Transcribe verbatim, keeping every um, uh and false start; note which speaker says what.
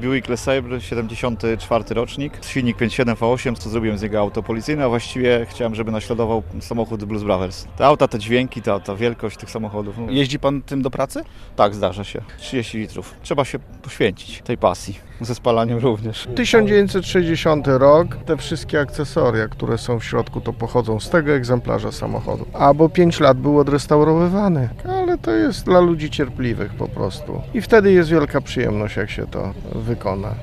Speaker 1: Buick LeSabre, siedemdziesiąty czwarty rocznik, silnik pięć siedem V osiem, co zrobiłem z niego auto policyjne, a właściwie chciałem, żeby naśladował samochód Blues Brothers. Te auta, te dźwięki, ta, ta wielkość tych samochodów. No.
Speaker 2: Jeździ pan tym do pracy?
Speaker 1: Tak, zdarza się. trzydzieści litrów. Trzeba się poświęcić tej pasji. Ze spalaniem również.
Speaker 3: tysiąc dziewięćset sześćdziesiąty rok. Te wszystkie akcesoria, które są w środku, to pochodzą z tego egzemplarza samochodu. Albo pięć lat był odrestaurowywany. Ale to jest dla ludzi cierpliwych po prostu. I wtedy jest wielka przyjemność, jak się to wykona.